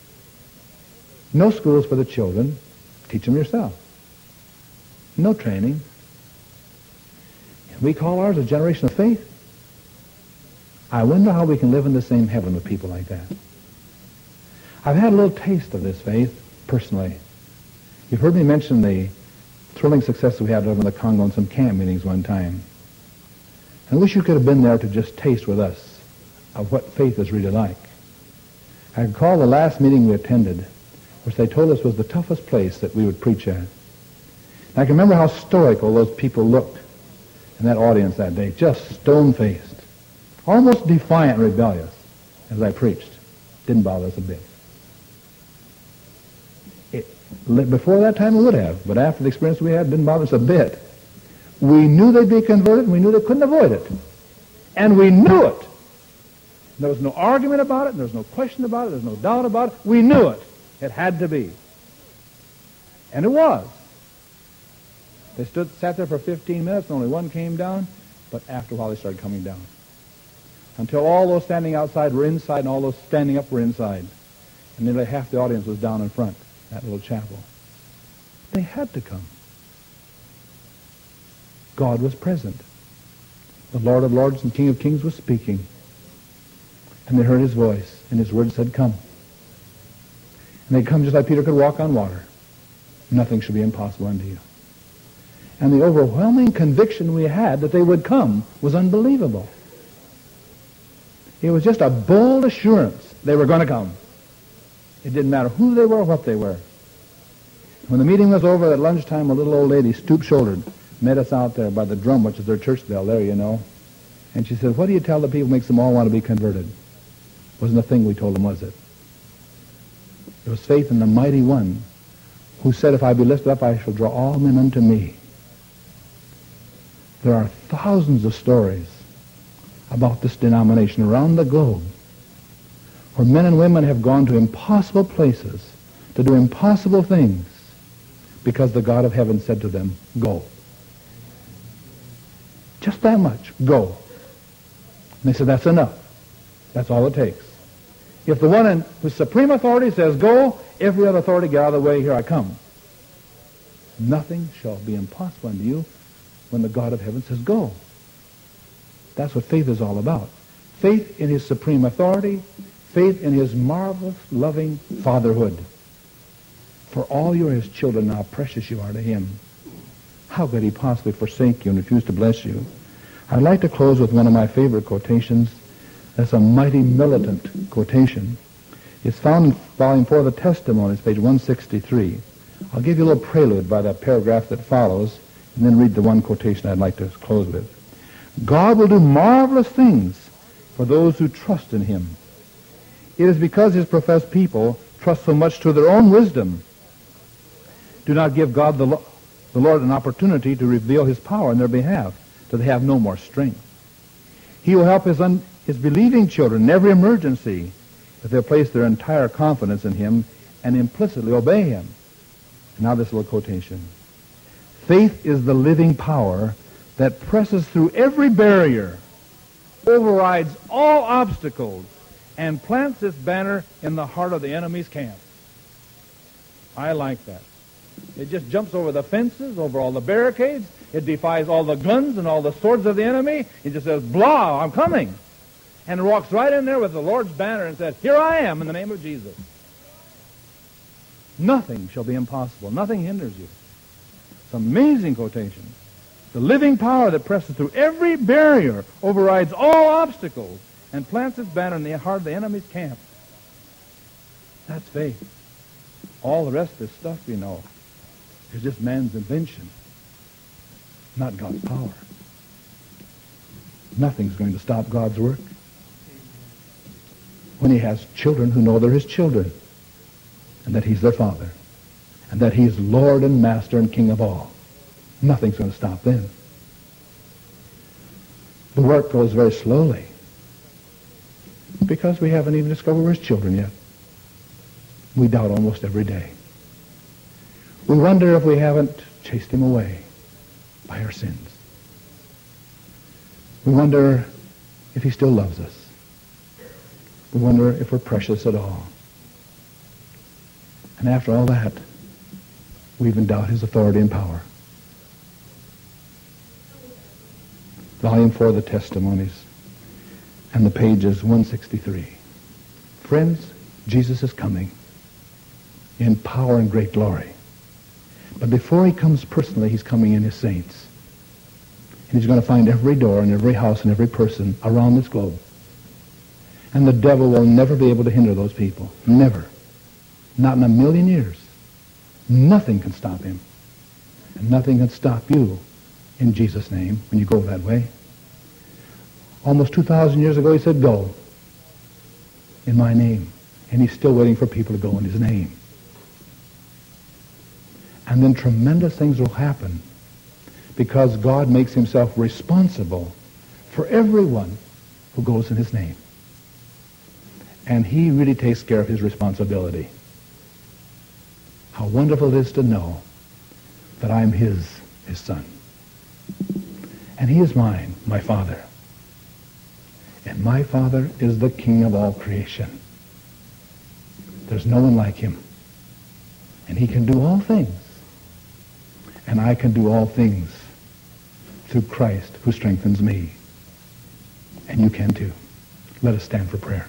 Speaker 2: No schools for the children. Teach them yourself. No training. We call ours a generation of faith. I wonder how we can live in the same heaven with people like that. I've had a little taste of this faith, personally. You've heard me mention the thrilling success we had over in the Congo in some camp meetings one time. And I wish you could have been there to just taste with us of what faith is really like. I recall the last meeting we attended, which they told us was the toughest place that we would preach at. And I can remember how stoical those people looked in that audience that day, just stone-faced, almost defiant and rebellious as I preached. Didn't bother us a bit. It, before that time it would have, but after the experience we had, it didn't bother us a bit. We knew they'd be converted, and we knew they couldn't avoid it. And we knew it. There was no argument about it, and there was no question about it, there was no doubt about it. We knew it. It had to be. And it was. They stood, sat there for fifteen minutes, and only one came down, but after a while they started coming down. Until all those standing outside were inside, and all those standing up were inside. And nearly half the audience was down in front, that little chapel. They had to come. God was present. The Lord of Lords and King of Kings was speaking. And they heard his voice, and his word said, come. And they come just like Peter could walk on water. Nothing shall be impossible unto you. And the overwhelming conviction we had that they would come was unbelievable. It was just a bold assurance they were going to come. It didn't matter who they were or what they were. When the meeting was over at lunchtime, a little old lady, stoop-shouldered, met us out there by the drum, which is their church bell there, you know. And she said, what do you tell the people makes them all want to be converted? Wasn't a thing we told them, was it? It was faith in the mighty one who said, if I be lifted up, I shall draw all men unto me. There are thousands of stories about this denomination around the globe where men and women have gone to impossible places to do impossible things because the God of heaven said to them, go. Just that much. Go. And they said, that's enough. That's all it takes. If the one in whose supreme authority says, go, every other authority, get out of the way, here I come. Nothing shall be impossible unto you when the God of heaven says, go. That's what faith is all about. Faith in his supreme authority, faith in his marvelous, loving fatherhood. For all you are his children, how precious you are to him. How could he possibly forsake you and refuse to bless you? I'd like to close with one of my favorite quotations. That's a mighty militant quotation. It's found in volume four of the Testimonies, page one sixty-three. I'll give you a little prelude by that paragraph that follows, and then read the one quotation I'd like to close with. God will do marvelous things for those who trust in him. It is because his professed people trust so much to their own wisdom, do not give God the, Lo- the Lord an opportunity to reveal his power in their behalf, till they have no more strength. He will help his, un- his believing children in every emergency if they place their entire confidence in him and implicitly obey him. And now this little quotation. Faith is the living power that presses through every barrier, overrides all obstacles, and plants its banner in the heart of the enemy's camp. I like that. It just jumps over the fences, over all the barricades. It defies all the guns and all the swords of the enemy. It just says, blah, I'm coming. And it walks right in there with the Lord's banner and says, here I am in the name of Jesus. Nothing shall be impossible. Nothing hinders you. It's an amazing quotation. The living power that presses through every barrier, overrides all obstacles, and plants its banner in the heart of the enemy's camp. That's faith. All the rest of this stuff, you know, is just man's invention, not God's power. Nothing's going to stop God's work. When he has children who know they're his children, and that he's their father, and that he's Lord and Master and King of all, nothing's going to stop them. The work goes very slowly, because we haven't even discovered we're his children yet. We doubt almost every day. We wonder if we haven't chased him away by our sins. We wonder if he still loves us. We wonder if we're precious at all. And after all that, we even doubt his authority and power. Volume four of the Testimonies, and the page is one sixty-three. Friends, Jesus is coming in power and great glory. But before he comes personally, he's coming in his saints. And he's going to find every door and every house and every person around this globe. And the devil will never be able to hinder those people. Never. Not in a million years. Nothing can stop him. And nothing can stop you in Jesus' name when you go that way. Almost two thousand years ago he said, go in my name. And he's still waiting for people to go in his name. And then tremendous things will happen because God makes himself responsible for everyone who goes in his name. And he really takes care of his responsibility. How wonderful it is to know that I'm his, his son. And he is mine, my Father. And my Father is the King of all creation. There's no one like him. And he can do all things. And I can do all things through Christ who strengthens me. And you can too. Let us stand for prayer.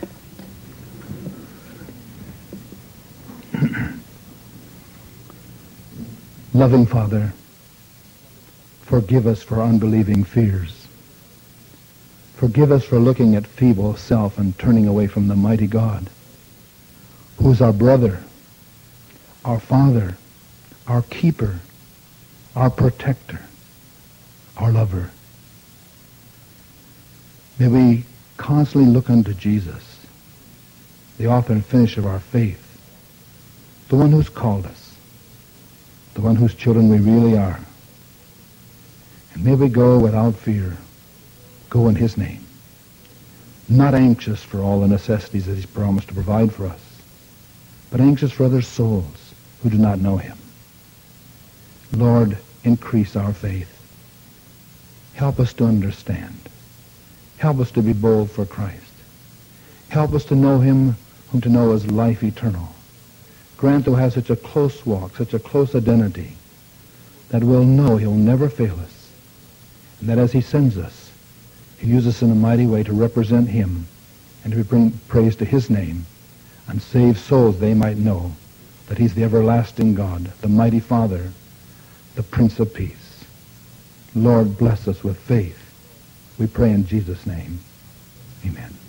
Speaker 2: Loving Father, forgive us for unbelieving fears. Forgive us for looking at feeble self and turning away from the mighty God, who is our brother, our Father, our keeper, our protector, our lover. May we constantly look unto Jesus, the author and finisher of our faith, the one who's called us, the one whose children we really are. And may we go without fear, go in his name, not anxious for all the necessities that he's promised to provide for us, but anxious for other souls who do not know him. Lord, increase our faith. Help us to understand. Help us to be bold for Christ. Help us to know him whom to know as life eternal. Grant to have such a close walk, such a close identity, that we'll know he'll never fail us. And that as he sends us, he'll use us in a mighty way to represent him and to bring praise to his name and save souls they might know that he's the everlasting God, the mighty Father, the Prince of Peace. Lord, bless us with faith. We pray in Jesus' name. Amen.